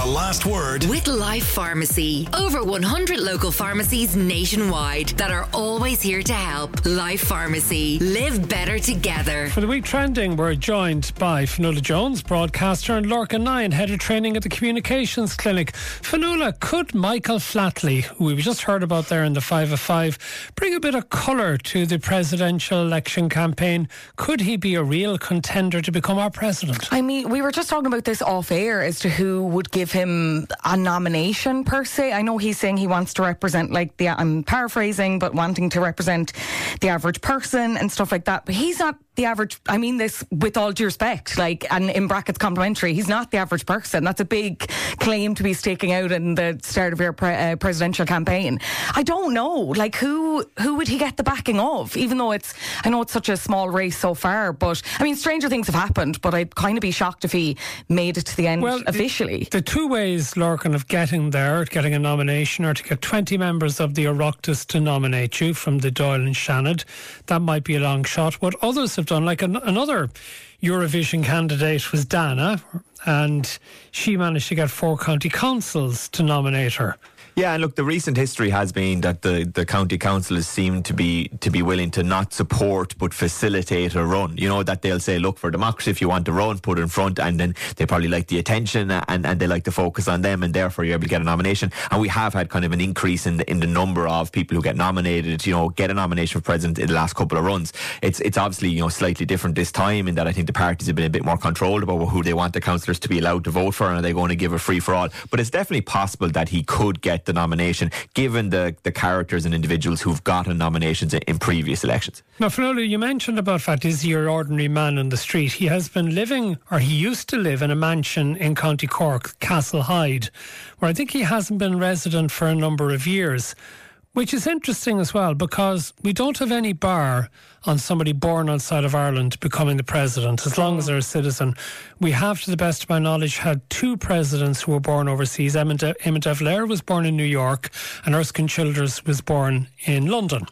The Last Word with Life Pharmacy. Over 100 local pharmacies nationwide that are always here to help. Life Pharmacy. Live better together. For the week trending, we're joined by Fionnuala Jones, broadcaster, and Lorcan Nine, head of training at the Communications Clinic. Fionnuala, could Michael Flatley, who we've just heard about there in the 5 of 5, bring a bit of colour to the presidential election campaign? Could he be a real contender to become our president? I mean, we were just talking about this off air as to who would give him a nomination per se. I know he's saying he wants to represent, I'm paraphrasing, but wanting to represent the average person and stuff like that. But he's not the average. I mean this with all due respect, and in brackets complimentary. He's not the average person. That's a big claim to be staking out in the start of your presidential campaign. I don't know, who would he get the backing of? Even though I know it's such a small race so far, but I mean, stranger things have happened. But I'd kind of be shocked if he made it to the end officially. The two ways, Lorcan, of getting a nomination are to get 20 members of the Oireachtas to nominate you from the Dáil and Seanad. That might be a long shot. What others have done, another Eurovision candidate was Dana, and she managed to get 4 county councils to nominate her. Yeah, and look, the recent history has been that the county councillors seem to be willing to not support but facilitate a run. You know, that they'll say, look, for democracy, if you want to run, put it in front, and then they probably like the attention and they like to focus on them, and therefore you're able to get a nomination. And we have had kind of an increase in the number of people who get nominated, get a nomination for president in the last couple of runs. It's obviously, slightly different this time in that I think the parties have been a bit more controlled about who they want the councillors to be allowed to vote for, and are they going to give a free for all. But it's definitely possible that he could get the nomination, given the characters and individuals who've gotten nominations in previous elections. Now, Fionnuala, you mentioned about fact, is he your ordinary man on the street? He has been living, or he used to live, in a mansion in County Cork, Castle Hyde, where I think he hasn't been resident for a number of years. Which is interesting as well, because we don't have any bar on somebody born outside of Ireland becoming the president, as long as they're a citizen. We have, to the best of my knowledge, had 2 presidents who were born overseas. Emmett de Valera was born in New York, and Erskine Childers was born in London.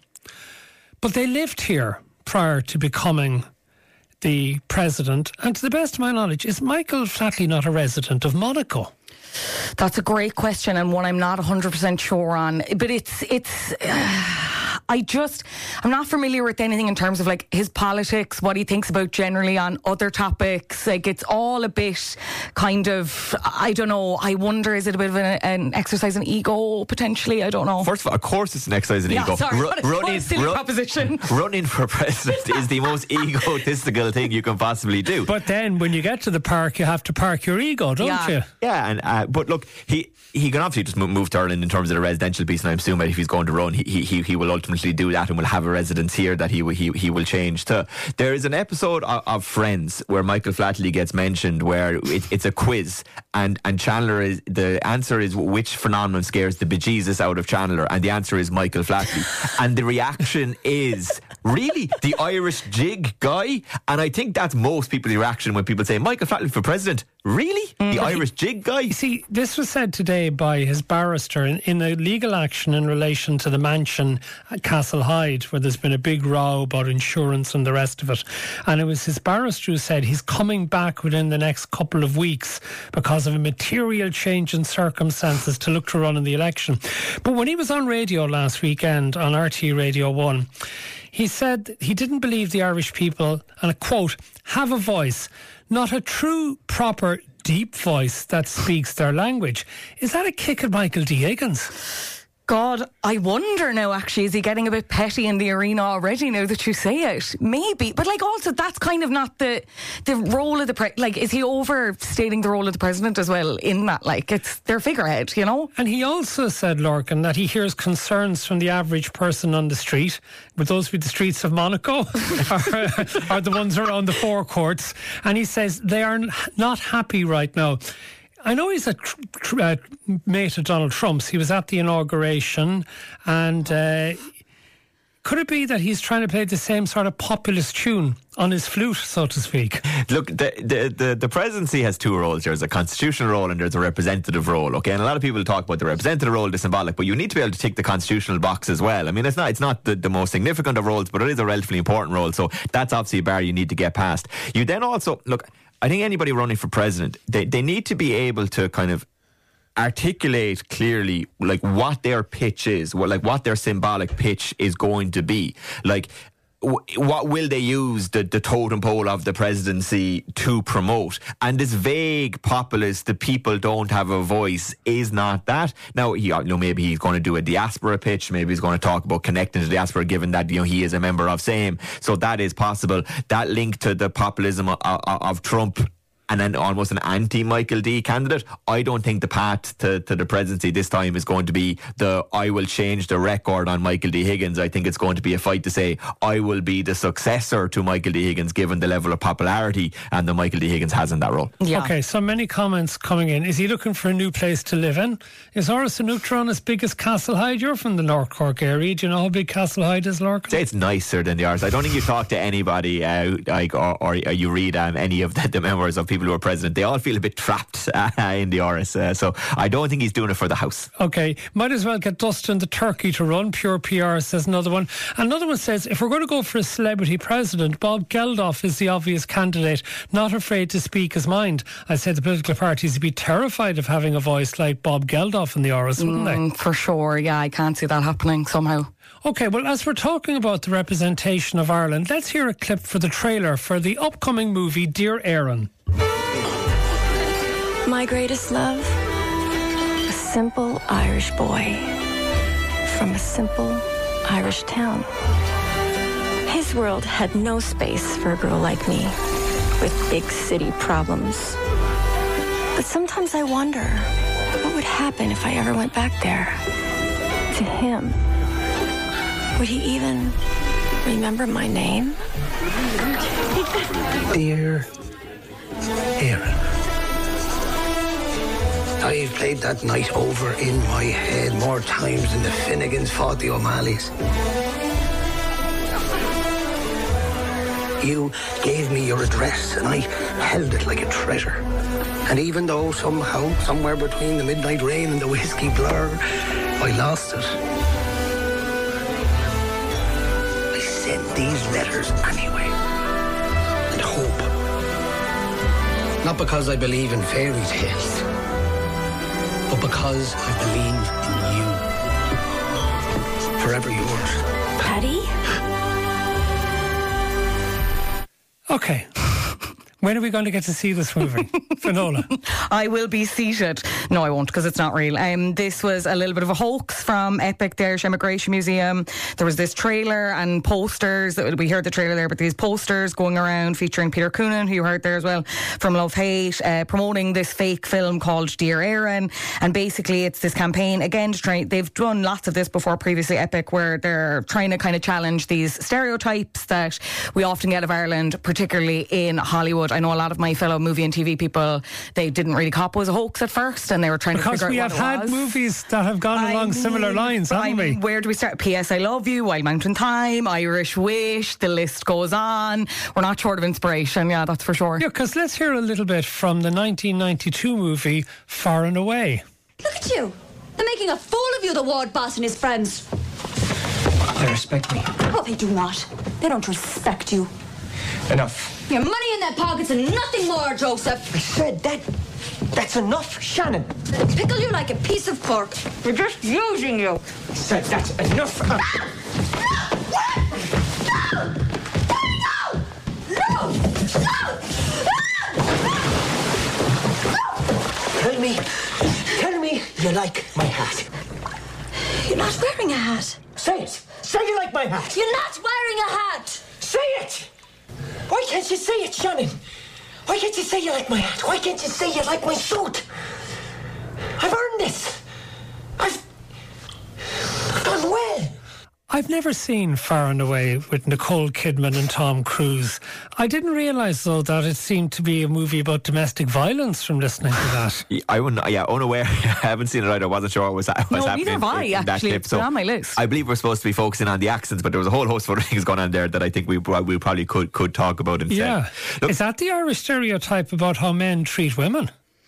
But they lived here prior to becoming the president. And to the best of my knowledge, is Michael Flatley not a resident of Monaco? That's a great question, and one I'm not 100% sure on. But I'm not familiar with anything in terms of his politics, what he thinks about generally on other topics. It's all a bit kind of, I don't know. I wonder, is it a bit of an exercise in ego potentially? I don't know. First of all, of course it's an exercise in ego. Sorry, what a silly proposition. Running for president is the most egotistical thing you can possibly do. But then when you get to the park, you have to park your ego, don't you? Yeah, and but look, he can obviously just move to Ireland in terms of the residential piece, and I assume that if he's going to run, he will ultimately do that and will have a residence here that he will change to. There is an episode of Friends where Michael Flatley gets mentioned, where it's a quiz, and Chandler the answer is, which phenomenon scares the bejesus out of Chandler, and the answer is Michael Flatley, and the reaction is, really, the Irish jig guy? And I think that's most people's reaction when people say Michael Flatley for president. Really? The Irish jig guy? See, this was said today by his barrister in a legal action in relation to the mansion at Castle Hyde, where there's been a big row about insurance and the rest of it. And it was his barrister who said he's coming back within the next couple of weeks because of a material change in circumstances to look to run in the election. But when he was on radio last weekend on RT Radio 1, he said he didn't believe the Irish people, and I quote, have a voice, not a true, proper, deep voice that speaks their language. Is that a kick at Michael D. Higgins? God, I wonder now, actually, is he getting a bit petty in the arena already now that you say it? Maybe. But also, that's kind of not the role of the is he overstating the role of the president as well in that? It's their figurehead, And he also said, Lorcan, that he hears concerns from the average person on the street. Would those be the streets of Monaco? or the ones around the forecourts? And he says they are not happy right now. I know he's a mate of Donald Trump's. He was at the inauguration, and could it be that he's trying to play the same sort of populist tune on his flute, so to speak? Look, the presidency has 2 roles. There's a constitutional role and there's a representative role, okay? And a lot of people talk about the representative role, the symbolic, but you need to be able to tick the constitutional box as well. I mean, it's not the most significant of roles, but it is a relatively important role, so that's obviously a bar you need to get past. You then also, look, I think anybody running for president, they need to be able to kind of articulate clearly like what their pitch is, what their symbolic pitch is going to be. Like, what will they use the totem pole of the presidency to promote? And this vague populist, the people don't have a voice, is not that. Now, maybe he's going to do a diaspora pitch. Maybe he's going to talk about connecting to the diaspora, given that he is a member of SAME. So that is possible. That link to the populism of Trump, and then almost an anti-Michael D candidate. I don't think the path to the presidency this time is going to be I will change the record on Michael D Higgins. I think it's going to be a fight to say I will be the successor to Michael D Higgins, given the level of popularity and that Michael D Higgins has in that role. Yeah. Okay, so many comments coming in. Is he looking for a new place to live in? Is Áras an Uachtaráin as big as Castlehyde? You're from the North Cork area. Do you know how big Castlehyde is, Lorcan? Say it's nicer than the Áras. I don't think you talk to anybody or you read any of the memoirs of people who are president. They all feel a bit trapped in the Áras. So I don't think he's doing it for the house. Okay, might as well get Dustin the Turkey to run. Pure PR says another one. Another one says, if we're going to go for a celebrity president, Bob Geldof is the obvious candidate, not afraid to speak his mind. I said the political parties would be terrified of having a voice like Bob Geldof in the Áras, wouldn't they? For sure, yeah, I can't see that happening somehow. Okay, well, as we're talking about the representation of Ireland, let's hear a clip for the trailer for the upcoming movie Dear Aaron. My greatest love, a simple Irish boy from a simple Irish town. His world had no space for a girl like me with big city problems. But sometimes I wonder what would happen if I ever went back there to him. Would he even remember my name? Dear Aaron, I've played that night over in my head more times than the Finnegans fought the O'Malleys. You gave me your address and I held it like a treasure. And even though somehow, somewhere between the midnight rain and the whiskey blur, I lost it, I send these letters anyway. And hope. Not because I believe in fairy tales, but because I believe in you. Forever yours. Paddy? Okay. When are we going to get to see this movie? Finola? I will be seated. No, I won't, because it's not real. This was a little bit of a hoax from EPIC, the Irish Immigration Museum. There was this trailer and posters. We heard the trailer there, but these posters going around featuring Peter Coonan, who you heard there as well, from Love Hate, promoting this fake film called Dear Aaron. And basically it's this campaign, again, to try. They've done lots of this before previously, EPIC, where they're trying to kind of challenge these stereotypes that we often get of Ireland, particularly in Hollywood. I know a lot of my fellow movie and TV people, they didn't really cop it was a hoax at first, and they were trying to figure out what it was. Because we have had movies that have gone along similar lines, haven't we? Where do we start? P.S. I Love You, Wild Mountain Thyme, Irish Wish, the list goes on. We're not short of inspiration, yeah, that's for sure. Yeah, because let's hear a little bit from the 1992 movie Far and Away. Look at you. They're making a fool of you, the ward boss and his friends. They respect me. Oh, they do not. They don't respect you. Enough. Your money in their pockets and nothing more, Joseph. I said that's enough, Shannon. They pickle you like a piece of pork. They're just using you. I said that's enough. No! Tell me you like my hat. You're not wearing a hat. Say it. Say you like my hat. You're not wearing a hat. Say it. Why can't you say it, Shannon? Why can't you say you like my hat? Why can't you say you like my suit? I've earned this. I've done well. I've never seen Far and Away with Nicole Kidman and Tom Cruise. I didn't realise, though, that it seemed to be a movie about domestic violence from listening to that. Unaware. I haven't seen it either. I wasn't sure what was happening. No, neither have I, actually. It's on my list. I believe we're supposed to be focusing on the accents, but there was a whole host of other things going on there that I think we probably could talk about instead. Yeah. Look, is that the Irish stereotype about how men treat women?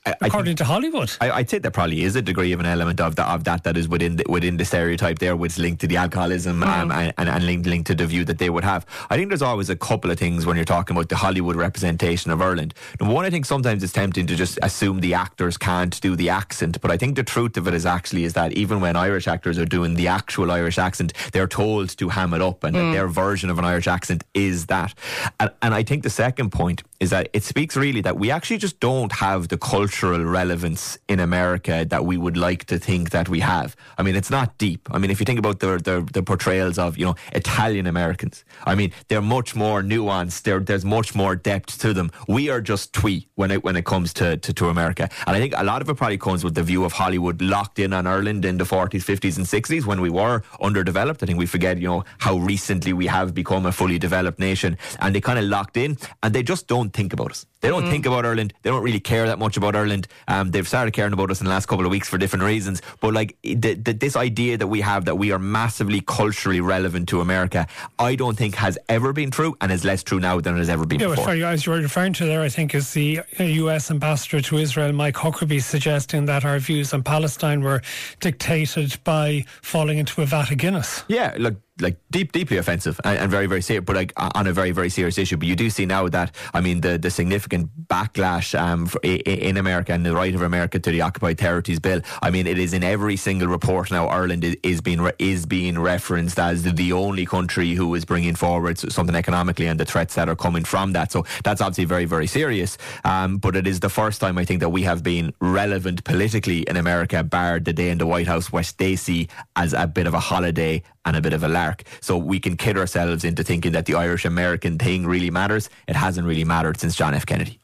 according to Hollywood. I'd say there probably is a degree of an element of that is within the stereotype there, which is linked to the alcoholism and linked to the view that they would have. I think there's always a couple of things when you're talking about the Hollywood representation of Ireland. Number one, I think sometimes it's tempting to just assume the actors can't do the accent, but I think the truth of it is that even when Irish actors are doing the actual Irish accent, they're told to ham it up, and that their version of an Irish accent is that. And I think the second point is that it speaks really that we actually just don't have the cultural relevance in America that we would like to think that we have. I mean, it's not deep. I mean, if you think about the portrayals of, Italian Americans, I mean, they're much more nuanced. There's much more depth to them. We are just twee when it comes to America. And I think a lot of it probably comes with the view of Hollywood locked in on Ireland in the 40s, 50s and 60s when we were underdeveloped. I think we forget, how recently we have become a fully developed nation, and they kind of locked in and they just don't think about us. They don't think about Ireland. They don't really care that much about Ireland. They've started caring about us in the last couple of weeks for different reasons. But this idea that we have that we are massively culturally relevant to America, I don't think has ever been true, and is less true now than it has ever been before. As you were referring to there, I think is the US ambassador to Israel, Mike Huckabee, suggesting that our views on Palestine were dictated by falling into a vat of Guinness. Yeah, deeply offensive and very, very serious, but on a very, very serious issue. But you do see now that, I mean, the significant backlash in America and the right of America to the Occupied Territories Bill. I mean, it is in every single report now. Ireland is being referenced as the only country who is bringing forward something economically and the threats that are coming from that. So that's obviously very, very serious. But it is the first time I think that we have been relevant politically in America, barred the day in the White House, which they see as a bit of a holiday and a bit of a lark. So we can kid ourselves into thinking that the Irish-American thing really matters. It hasn't really mattered since John F. Kennedy.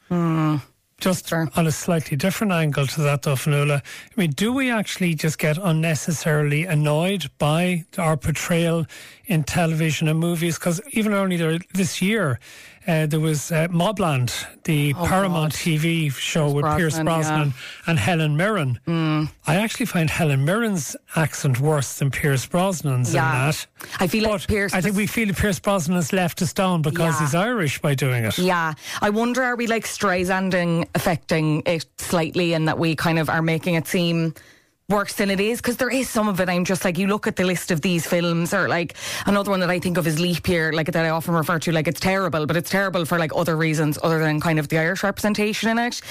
Just on a slightly different angle to that, though, Fionnuala, I mean, do we actually just get unnecessarily annoyed by our portrayal in television and movies? Because even earlier this year, there was Mobland, the Paramount TV show with Pierce Brosnan and Helen Mirren. I actually find Helen Mirren's accent worse than Pierce Brosnan's in that. I feel like Pierce... I think we feel Pierce Brosnan has left us down because he's Irish by doing it. Yeah. I wonder, are we like Streisanding affecting it slightly, and that we kind of are making it seem worse than it is? Because there is some of it, I'm just like, you look at the list of these films, or like another one that I think of is Leap Year, like that I often refer to, like it's terrible, but it's terrible for like other reasons other than kind of the Irish representation in it.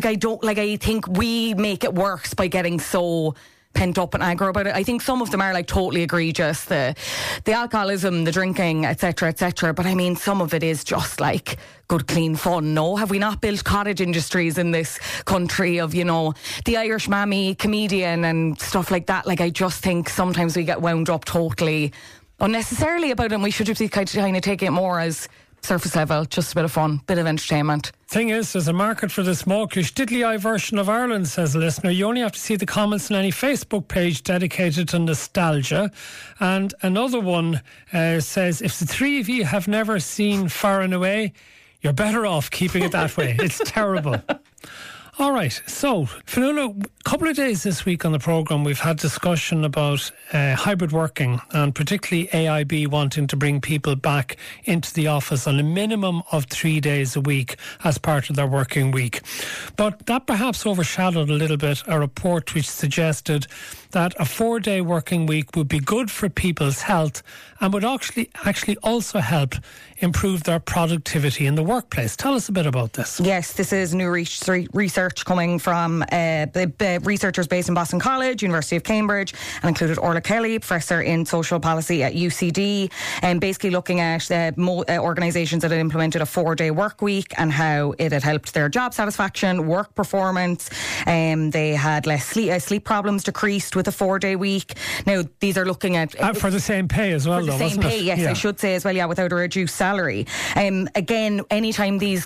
I think we make it worse by getting so pent up and aggro about it. I think some of them are like totally egregious, the alcoholism, the drinking, etc., etc. But I mean, some of it is just like good, clean fun. No, have we not built cottage industries in this country of, the Irish mammy comedian and stuff like that? Like, I just think sometimes we get wound up totally unnecessarily about it, and we should just be kind of taking it more as surface level, just a bit of fun, bit of entertainment. Thing is, there's a market for the smokish diddly-eye version of Ireland, says a listener. You only have to see the comments on any Facebook page dedicated to nostalgia. And another one says, if the three of you have never seen Far and Away, you're better off keeping it that way. It's terrible. All right, so Fionnuala, a couple of days this week on the programme we've had discussion about hybrid working, and particularly AIB wanting to bring people back into the office on a minimum of 3 days a week as part of their working week. But that perhaps overshadowed a little bit a report which suggested that a 4-day working week would be good for people's health and would actually also help improve their productivity in the workplace. Tell us a bit about this. Yes, this is new research coming from the researchers based in Boston College, University of Cambridge, and included Orla Kelly, professor in social policy at UCD, and basically looking at organisations that had implemented a 4-day work week and how it had helped their job satisfaction, work performance. They had less sleep problems decreased with a 4-day week. Now, these are looking at... for the same pay as well, though, wasn't it? Same pay, yes, I should say as well, without a reduced salary. Again, anytime these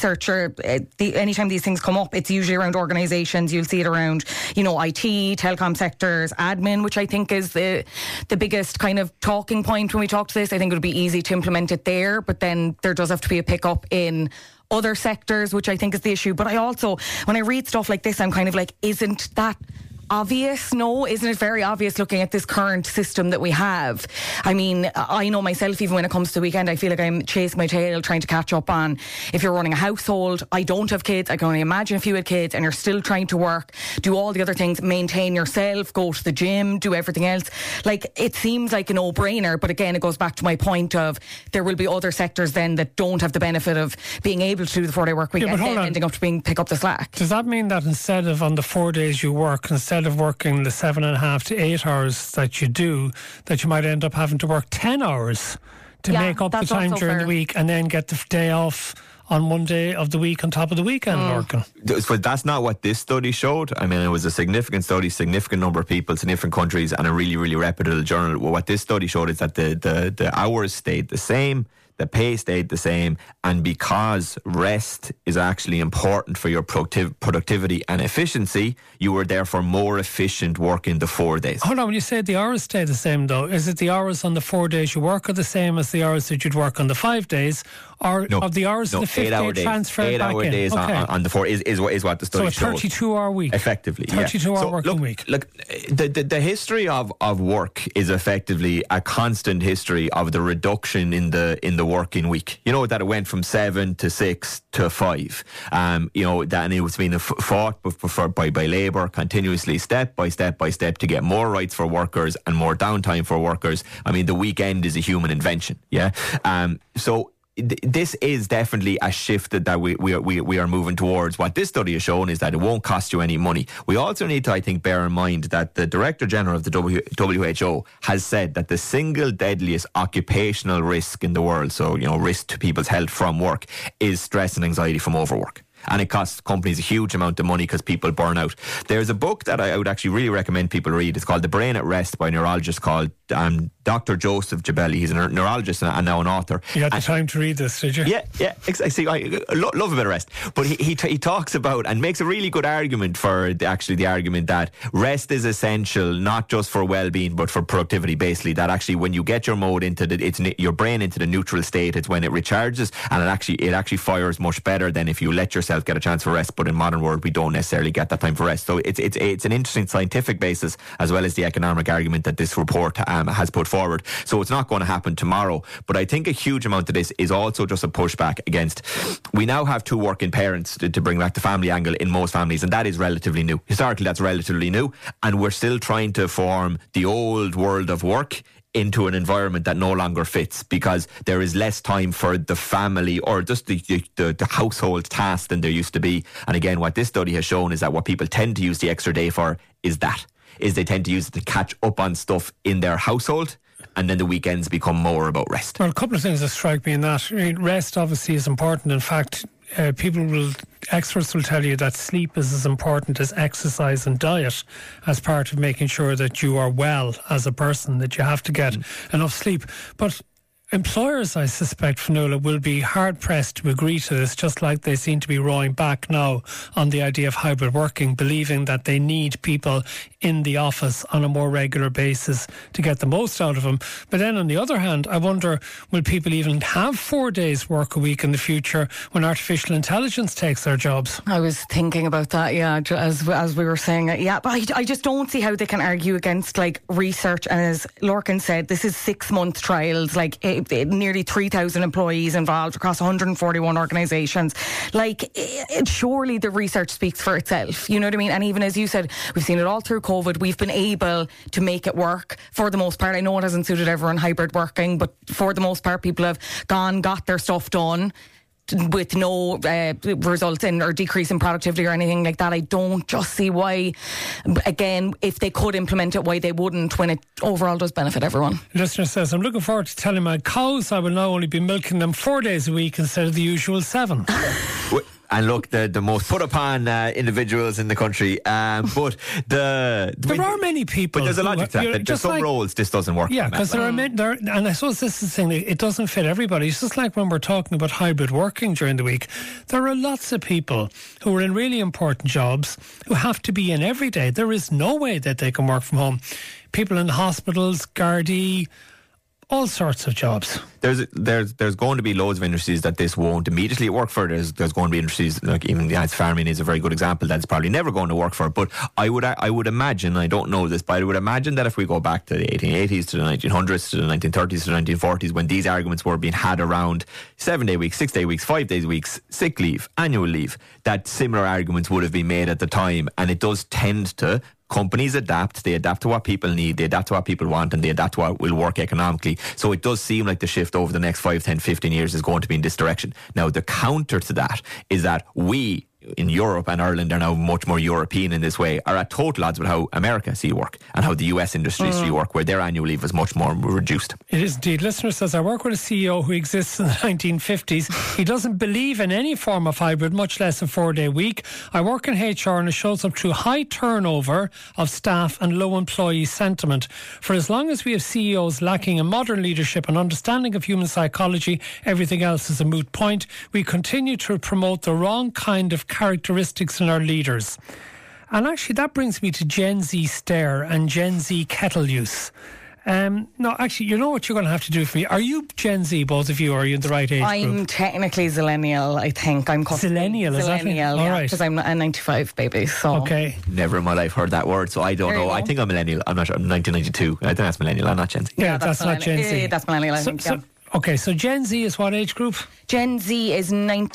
anytime these things come up, it's usually around organisations. You'll see it around, IT, telecom sectors, admin, which I think is the biggest kind of talking point when we talk to this. I think it would be easy to implement it there, but then there does have to be a pick-up in other sectors, which I think is the issue. But I also, when I read stuff like this, I'm kind of like, isn't that obvious? No, isn't it very obvious looking at this current system that we have? I mean, I know myself, even when it comes to the weekend, I feel like I'm chasing my tail trying to catch up on, if you're running a household. I don't have kids. I can only imagine if you had kids and you're still trying to work, do all the other things, maintain yourself, go to the gym, do everything else. Like, it seems like a no-brainer, but again, it goes back to my point of there will be other sectors then that don't have the benefit of being able to do the 4-day work week and then ending up to pick up the slack. Does that mean that instead of on the 4 days you work, instead of working the 7.5 to 8 hours that you do, that you might end up having to work 10 hours to make up the time during the week and then get the day off on one day of the week on top of the weekend working? But that's not what this study showed. I mean, it was a significant study, significant number of people, significant countries, and a really, really reputable journal. Well, what this study showed is that the hours stayed the same, the pay stayed the same, and because rest is actually important for your productivity and efficiency, you were therefore more efficient working the 4 days. Hold on, when you say the hours stay the same though, is it the hours on the 4 days you work are the same as the hours that you'd work on the 5 days? Or of the hours of the 5th day transferred back in? 8 hour days on the 4 is what the study showed. So a 32-hour week. Effectively, 32-hour working week. Look, the history of work is effectively a constant history of the reduction in the working week. You know, that it went from 7 to 6 to 5. You know, that, and it was being fought by Labour continuously, step by step to get more rights for workers and more downtime for workers. I mean, the weekend is a human invention. Yeah. So this is definitely a shift that we are moving towards. What this study has shown is that it won't cost you any money. We also need to, I think, bear in mind that the Director General of the WHO has said that the single deadliest occupational risk in the world, so, you know, risk to people's health from work, is stress and anxiety from overwork. And it costs companies a huge amount of money because people burn out. There's a book that I would actually really recommend people read. It's called The Brain at Rest by a neurologist called Dr. Joseph Jabelli. He's a neurologist and now an author. You had the time to read this, did you? Yeah. See, I love a bit of rest. But he talks about and makes a really good argument for the argument that rest is essential, not just for well-being, but for productivity, basically. That actually when you get your mode into your brain into the neutral state, it's when it recharges, and it actually fires much better than if you let yourself get a chance for rest. But in modern world, we don't necessarily get that time for rest. So it's an interesting scientific basis as well as the economic argument that this report has put forward. So it's not going to happen tomorrow, but I think a huge amount of this is also just a pushback against, we now have 2 working parents to bring back the family angle in most families, and that is relatively new. Historically, that's relatively new, and we're still trying to form the old world of work into an environment that no longer fits, because there is less time for the family or just the household task than there used to be. And again, what this study has shown is that what people tend to use the extra day for is they tend to use it to catch up on stuff in their household, and then the weekends become more about rest. Well, a couple of things that strike me in that. I mean, rest obviously is important. In fact, experts will tell you that sleep is as important as exercise and diet as part of making sure that you are well as a person, that you have to get enough sleep. But employers, I suspect, Fionnuala, will be hard-pressed to agree to this, just like they seem to be rowing back now on the idea of hybrid working, believing that they need people in the office on a more regular basis to get the most out of them. But then on the other hand, I wonder, will people even have 4 days work a week in the future when artificial intelligence takes their jobs? I was thinking about that, yeah, as we were saying it. Yeah, but I just don't see how they can argue against, like, research. And as Lorcan said, this is 6-month trials, like nearly 3,000 employees involved across 141 organisations. Like, surely the research speaks for itself. You know what I mean? And even as you said, we've seen it all through COVID. We've been able to make it work for the most part. I know it hasn't suited everyone, hybrid working, but for the most part, people have got their stuff done with no results in or decrease in productivity or anything like that. I don't just see why, again, if they could implement it, why they wouldn't, when it overall does benefit everyone. Listener says, I'm looking forward to telling my cows I will now only be milking them 4 days a week instead of the usual 7. And look, the most put upon individuals in the country. But there are many people. But there's a logic to that. There's some roles this doesn't work. Yeah, because there are and I suppose this is the thing, it doesn't fit everybody. It's just like when we're talking about hybrid working during the week. There are lots of people who are in really important jobs who have to be in every day. There is no way that they can work from home. People in hospitals, Gardaí, all sorts of jobs. There's going to be loads of industries that this won't immediately work for. There's going to be industries like even farming is a very good example that's probably never going to work for. But I would imagine, I don't know this, but I would imagine that if we go back to the 1880s, to the 1900s, to the 1930s, to the 1940s, when these arguments were being had around 7-day weeks, 6-day weeks, 5 days weeks, sick leave, annual leave, that similar arguments would have been made at the time. And it does tend to. Companies adapt, they adapt to what people need, they adapt to what people want, and they adapt to what will work economically. So it does seem like the shift over the next 5, 10, 15 years is going to be in this direction. Now, the counter to that is that we in Europe, and Ireland are now much more European in this way, are at total odds with how America see work and how the US industries see work, where their annual leave is much more reduced. It is indeed. Listener says, I work with a CEO who exists in the 1950s. He doesn't believe in any form of hybrid, much less a 4-day week. I work in HR and it shows up through high turnover of staff and low employee sentiment. For as long as we have CEOs lacking in modern leadership and understanding of human psychology, everything else is a moot point. We continue to promote the wrong kind of characteristics in our leaders. And actually that brings me to Gen Z stare and Gen Z kettle use. No, actually, you know what you're going to have to do for me? Are you Gen Z, both of you, or are you in the right age group? I'm technically Zillennial, I think. I'm Zillennial, is that it? Zillennial, All yeah, right. because I'm a 95 baby. So. Okay. Never in my life heard that word, so I don't know. I think I'm millennial. I'm not sure. I'm 1992. I think that's millennial. I'm not Gen Z. Yeah, that's not Gen Z. That's millennial, I think, yeah. Okay, so Gen Z is what age group? Gen Z is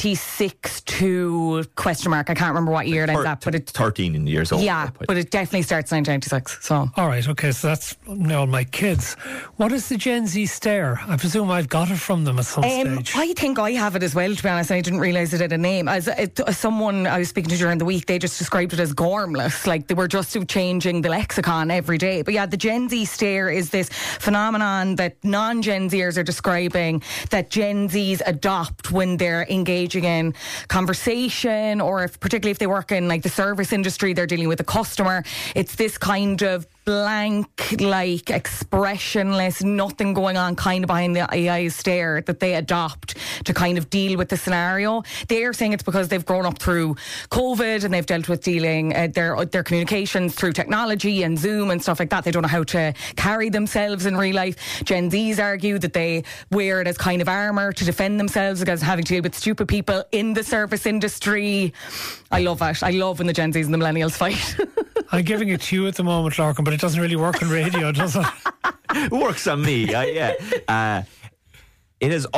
96 to question mark. I can't remember what year it ends at, but it's 13 years old. Yeah, but it definitely starts 1996. So. All right, okay, so that's now my kids. What is the Gen Z stare? I presume I've got it from them at some stage. I think I have it as well, to be honest. I didn't realise it had a name. As someone I was speaking to during the week, they just described it as gormless. Like they were just changing the lexicon every day. But yeah, the Gen Z stare is this phenomenon that non-Gen Zers are describing that Gen Zs adopt when they're engaging in conversation, or particularly if they work in like the service industry, they're dealing with a customer. It's this kind of blank, like expressionless, nothing going on kind of behind the eye stare that they adopt to kind of deal with the scenario. They're saying it's because they've grown up through COVID and they've dealt with dealing their communications through technology and Zoom and stuff like that. They don't know how to carry themselves in real life. Gen Zs argue that they wear it as kind of armour to defend themselves against having to deal with stupid people in the service industry. I love it. I love when the Gen Zs and the millennials fight. I'm giving it to you at the moment, Larkin, but it doesn't really work on radio, does it? It works on me, yeah. It has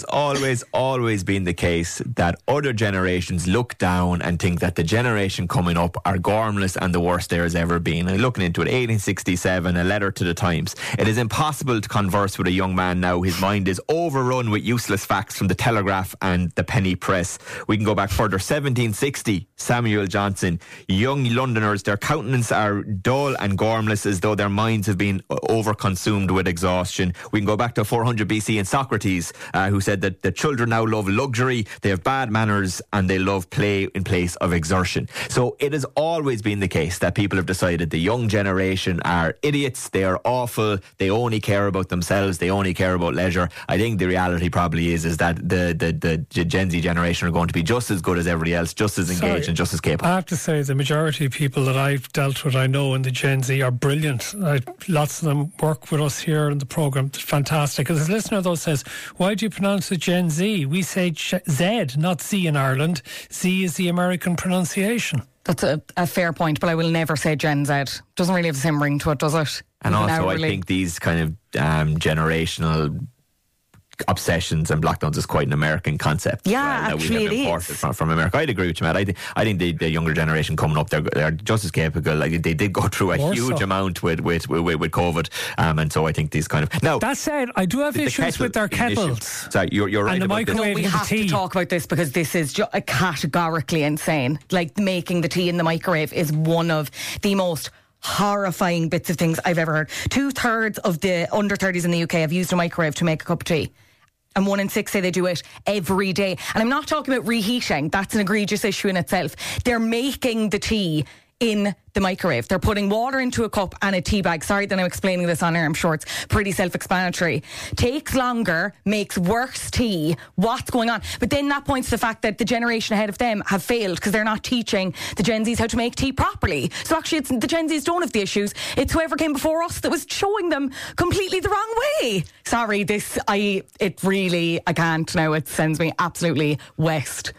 always been the case that other generations look down and think that the generation coming up are gormless and the worst there has ever been. And looking into it, 1867, a letter to the Times. It is impossible to converse with a young man now. His mind is overrun with useless facts from the Telegraph and the penny press. We can go back further. 1760, Samuel Johnson. Young Londoners, their countenance are dull and gormless as though their minds have been overconsumed with exhaustion. We can go back to 400 BC and Socrates, who said that the children now love luxury, they have bad manners, and they love play in place of exertion. So it has always been the case that people have decided the young generation are idiots, they are awful, they only care about themselves, they only care about leisure. I think the reality probably is that the Gen Z generation are going to be just as good as everybody else, just as engaged and just as capable. I have to say, the majority of people that I've dealt with, I know in the Gen Z, are brilliant. Lots of them work with us here in the programme. Fantastic. As a listener though says, why do you pronounce it Gen Z? We say Z, not Z in Ireland. Z is the American pronunciation. That's a fair point, but I will never say Gen Z. Doesn't really have the same ring to it, does it? And also, I think these kind of generational obsessions and lockdowns is quite an American concept. Yeah, that actually we have imported from America. I'd agree with you, Matt. I think the younger generation coming up, they're just as capable. Like they did go through a huge amount with COVID, and so I think these kind of now. That said, I do have issues with their kettles. Sorry, you're right. And the about microwave. We have to talk about this because this is categorically insane. Like making the tea in the microwave is one of the most horrifying bits of things I've ever heard. 2/3 of the under 30s in the UK have used a microwave to make a cup of tea. And 1 in 6 say they do it every day. And I'm not talking about reheating. That's an egregious issue in itself. They're making the tea in the microwave. They're putting water into a cup and a tea bag. Sorry that I'm explaining this on air. I'm sure it's pretty self-explanatory. Takes longer, makes worse tea. What's going on? But then that points to the fact that the generation ahead of them have failed because they're not teaching the Gen Zs how to make tea properly. So actually, it's the Gen Zs don't have the issues. It's whoever came before us that was showing them completely the wrong way. Sorry, I can't now. It sends me absolutely west.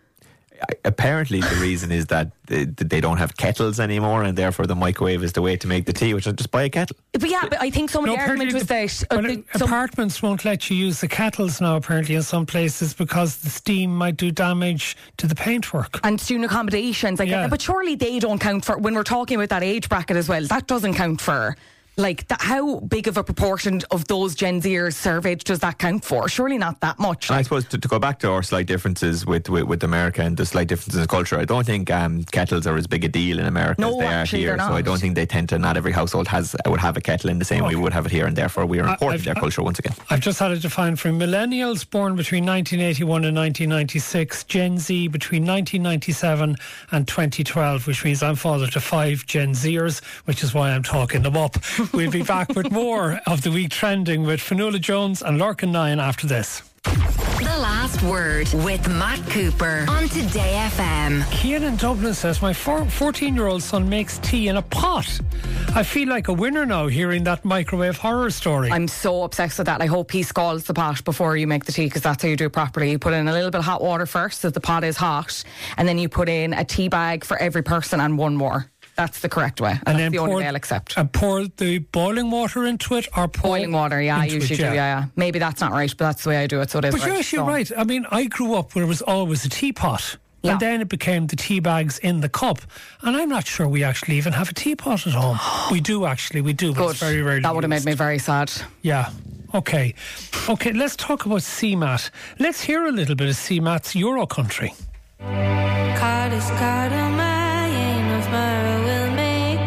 Apparently the reason is that they don't have kettles anymore, and therefore the microwave is the way to make the tea, which is just buy a kettle. But I think some of the argument was that apartments won't let you use the kettles now apparently in some places because the steam might do damage to the paintwork and student accommodations. But surely they don't count for, when we're talking about that age bracket as well, that doesn't count for. How big of a proportion of those Gen Zers surveyed does that count for? Surely not that much. I suppose to go back to our slight differences with America and the slight differences in culture, I don't think kettles are as big a deal in America as they are here. So I don't think they tend to, not every household would have a kettle in the same way we would have it here, and therefore we are important to their culture once again. I've just had it defined for millennials born between 1981 and 1996, Gen Z between 1997 and 2012, which means I'm father to 5 Gen Zers, which is why I'm talking them up. We'll be back with more of the week trending with Fionnuala Jones and Lorcan Nyan after this. The Last Word with Matt Cooper on Today FM. Kian in Dublin says, my 14-year-old son makes tea in a pot. I feel like a winner now hearing that microwave horror story. I'm so obsessed with that. I hope he scalds the pot before you make the tea, because that's how you do it properly. You put in a little bit of hot water first so the pot is hot, and then you put in a tea bag for every person and one more. That's the correct way. And that's the only way I'll accept. And pour the boiling water into it, or pour boiling water, yeah, I usually do, yeah. Maybe that's not right, but that's the way I do it, so it is. But you're actually right. I mean, I grew up where it was always a teapot. Yeah. And then it became the tea bags in the cup. And I'm not sure we actually even have a teapot at home. We do, but Good. It's very rarely That would have made me very sad. Yeah. Okay, let's talk about CMAT. Let's hear a little bit of CMAT's Euro Country. Card is card on my aim of my will make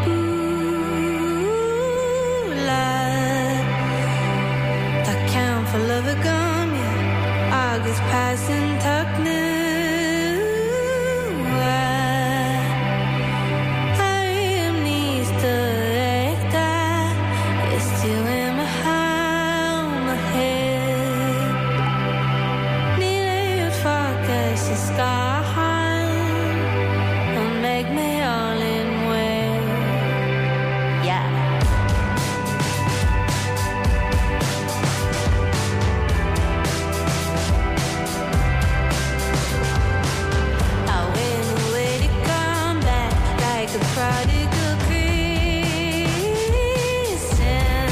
boo love. That count for love a gum, yeah. August passing tuck new. I am needs to act that. It's still in my hand, my head. Need a focus, it's gone. Make me all in way. Yeah. I went away to come back like a prodigal Christian.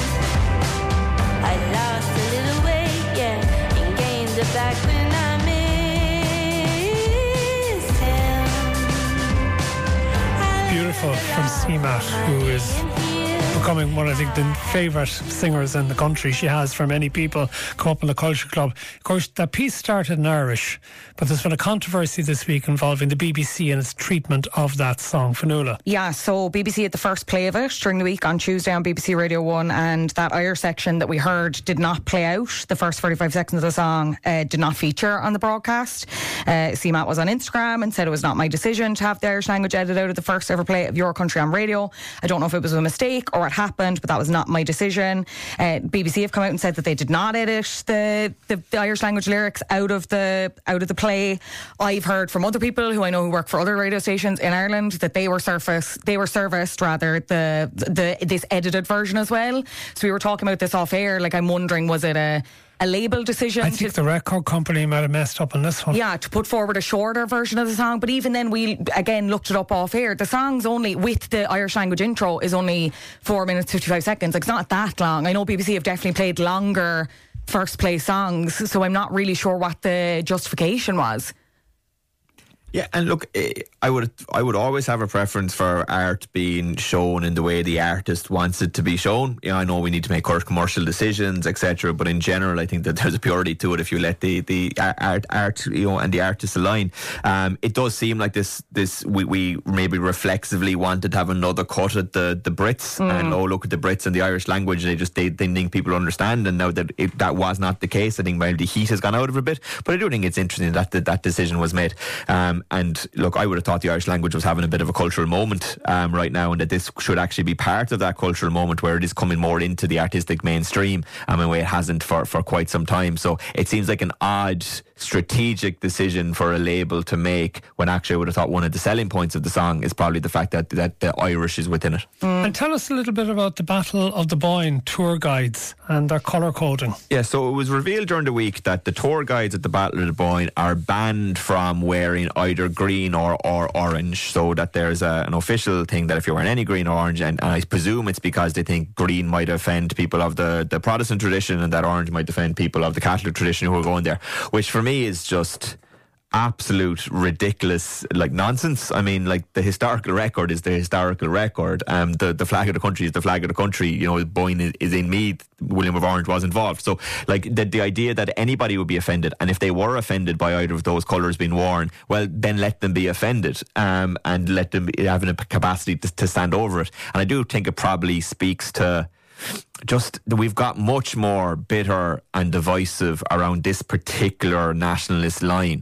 I lost a little weight, yeah, and gained it back when I Beautiful from CMAT, who is becoming one, I think, the favourite singers in the country. She has for many people come up in the Culture Club. Of course, that piece started in Irish, but there's been a controversy this week involving the BBC and its treatment of that song. Fionnuala. Yeah, so BBC had the first play of it during the week on Tuesday on BBC Radio 1, and that Irish section that we heard did not play out. The first 45 seconds of the song did not feature on the broadcast. CMAT was on Instagram and said it was not my decision to have the Irish language edited out of the first ever play of Your Country on radio. I don't know if it was a mistake or what happened, but that was not my decision. BBC have come out and said that they did not edit the Irish language lyrics out of the play. I've heard from other people who I know who work for other radio stations in Ireland that they were serviced this edited version as well. So we were talking about this off air. Like, I'm wondering, was it a label decision? I think the record company might have messed up on this one. Yeah, to put forward a shorter version of the song. But even then, we again looked it up off air. The song's only, with the Irish language intro, is only 4 minutes 55 seconds. Like, it's not that long. I know BBC have definitely played longer first play songs, so I'm not really sure what the justification was. Yeah, and look, I would always have a preference for art being shown in the way the artist wants it to be shown. You know, I know we need to make commercial decisions, etc. But in general, I think that there's a purity to it if you let the art, you know, and the artist align. It does seem like this we maybe reflexively wanted to have another cut at the Brits and look at the Brits and the Irish language. They didn't think people understand, and now that that was not the case, I think maybe the heat has gone out of it a bit. But I do think it's interesting that that decision was made. And look, I would have thought the Irish language was having a bit of a cultural moment right now, and that this should actually be part of that cultural moment where it is coming more into the artistic mainstream in a way it hasn't for quite some time. So it seems like an odd strategic decision for a label to make, when actually I would have thought one of the selling points of the song is probably the fact that the Irish is within it. And tell us a little bit about the Battle of the Boyne tour guides and their colour coding. Yeah, so it was revealed during the week that the tour guides at the Battle of the Boyne are banned from wearing either green or orange, so that there's an official thing that if you're wearing any green or orange, and I presume it's because they think green might offend people of the Protestant tradition and that orange might offend people of the Catholic tradition who are going there, which for me is just absolute ridiculous, like nonsense. I mean, like, the historical record is the historical record. The flag of the country is the flag of the country. You know, Boyne is in Meath. William of Orange was involved. So, like, the idea that anybody would be offended, and if they were offended by either of those colours being worn, well, then let them be offended, and let them have a capacity to stand over it. And I do think it probably speaks to just that we've got much more bitter and divisive around this particular nationalist line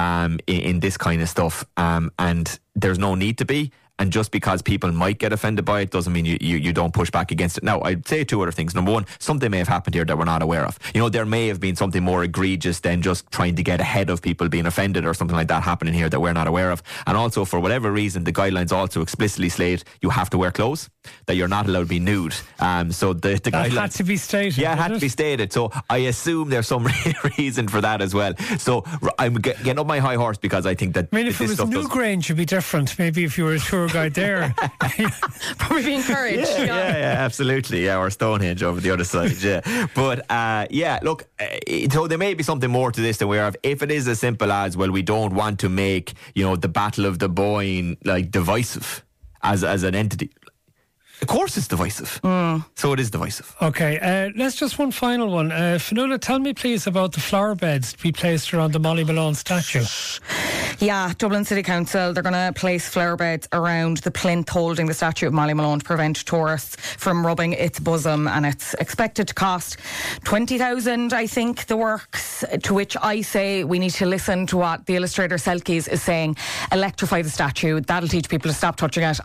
in this kind of stuff, and there's no need to be. And just because people might get offended by it doesn't mean you don't push back against it. Now, I'd say two other things. Number one, something may have happened here that we're not aware of. You know, there may have been something more egregious than just trying to get ahead of people being offended or something like that happening here that we're not aware of. And also, for whatever reason, the guidelines also explicitly state you have to wear clothes, that you're not allowed to be nude. So the guidelines had to be stated. Yeah, it had to be stated. So I assume there's some reason for that as well. So I'm getting up my high horse because I think that... I mean, if it was Newgrange, it'd be different. Maybe if you were a tour guide there. Probably be encouraged. Yeah, absolutely. Yeah, or Stonehenge over the other side. Yeah, but look, so there may be something more to this than we're of. If it is as simple as, well, we don't want to make, you know, the Battle of the Boyne like divisive as an entity. Of course it's divisive. So it is divisive. Okay, let's just one final one. Fionnuala, tell me please about the flower beds to be placed around the Molly Malone statue. Yeah, Dublin City Council, they're going to place flower beds around the plinth holding the statue of Molly Malone to prevent tourists from rubbing its bosom, and it's expected to cost 20,000, I think, the works, to which I say we need to listen to what the illustrator Selkis is saying. Electrify the statue. That'll teach people to stop touching it.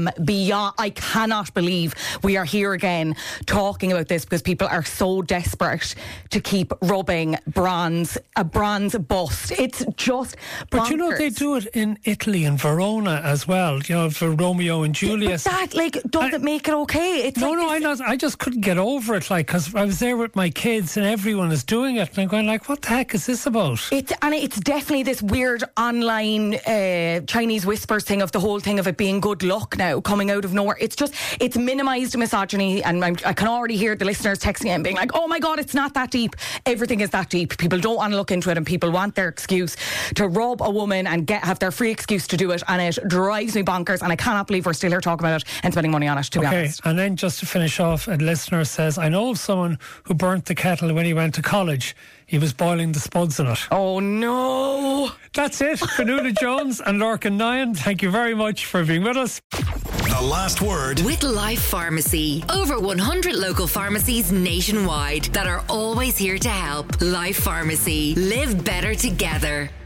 I cannot believe we are here again talking about this because people are so desperate to keep rubbing a bronze bust. It's just bonkers. But you know, they do it in Italy and Verona as well, you know, for Romeo and Juliet. But that, doesn't make it okay. It's I just couldn't get over it, because I was there with my kids and everyone is doing it, and I'm going like, what the heck is this about? It's definitely this weird online Chinese whispers thing of the whole thing of it being good luck now coming out of nowhere. It's minimised misogyny, and I can already hear the listeners texting in being like, oh my God, it's not that deep. Everything is that deep. People don't want to look into it, and people want their excuse to rob a woman and have their free excuse to do it, and it drives me bonkers, and I cannot believe we're still here talking about it and spending money on it, to be honest. And then just to finish off, a listener says, I know of someone who burnt the kettle when he went to college. He was boiling the spuds in it. Oh no. That's it. Fionnuala Jones and Lorcan Nyan, thank you very much for being with us. The last word with Life Pharmacy. Over 100 local pharmacies nationwide that are always here to help. Life Pharmacy. Live better together.